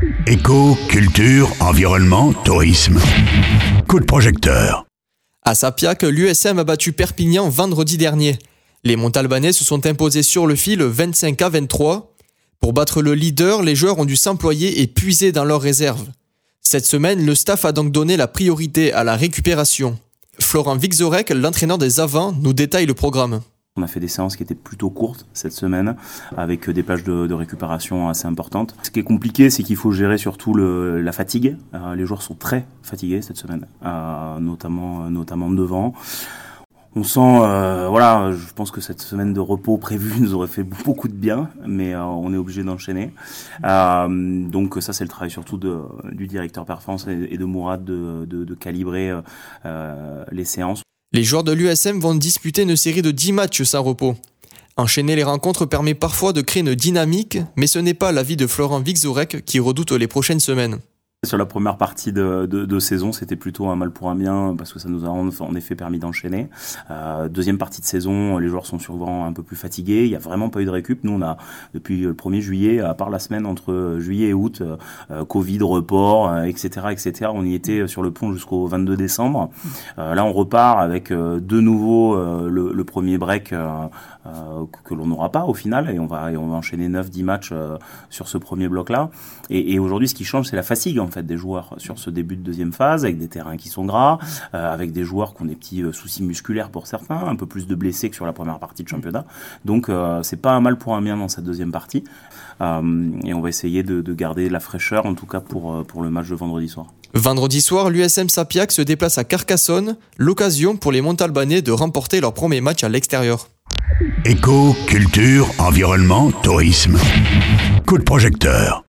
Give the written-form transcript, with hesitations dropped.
Éco, culture, environnement, tourisme. Coup de projecteur. À Sapiac, l'USM a battu Perpignan vendredi dernier. Les Montalbanais se sont imposés sur le fil 25-23. Pour battre le leader, les joueurs ont dû s'employer et puiser dans leurs réserves. Cette semaine, le staff a donc donné la priorité à la récupération. Florent Vixorek, l'entraîneur des Avants, nous détaille le programme. On a fait des séances qui étaient plutôt courtes cette semaine, avec des plages de récupération assez importantes. Ce qui est compliqué, c'est qu'il faut gérer surtout la fatigue. Les joueurs sont très fatigués cette semaine, notamment devant. On sent, je pense que cette semaine de repos prévue nous aurait fait beaucoup de bien, mais on est obligé d'enchaîner. Donc ça, c'est le travail surtout du directeur performance et de Mourad de calibrer les séances. Les joueurs de l'USM vont disputer une série de 10 matchs sans repos. Enchaîner les rencontres permet parfois de créer une dynamique, mais ce n'est pas l'avis de Florent Vixorek qui redoute les prochaines semaines. Sur la première partie de saison, c'était plutôt un mal pour un bien parce que ça nous a en effet permis d'enchaîner. Deuxième partie de saison, les joueurs sont souvent un peu plus fatigués. Il n'y a vraiment pas eu de récup. Nous, on a, depuis le 1er juillet, à part la semaine entre juillet et août, Covid, report, etc., on y était sur le pont jusqu'au 22 décembre. Là, on repart avec de nouveau le premier break que l'on n'aura pas au final et on va enchaîner 9-10 matchs sur ce premier bloc-là. Et aujourd'hui, ce qui change, c'est la fatigue en fait des joueurs sur ce début de deuxième phase, avec des terrains qui sont gras, avec des joueurs qui ont des petits soucis musculaires pour certains, un peu plus de blessés que sur la première partie de championnat. Donc c'est pas un mal pour un bien dans cette deuxième partie. Et on va essayer de garder la fraîcheur, en tout cas pour le match de vendredi soir. Vendredi soir, l'USM Sapiac se déplace à Carcassonne, l'occasion pour les Montalbanais de remporter leur premier match à l'extérieur. Éco, culture, environnement, tourisme. Coup de projecteur.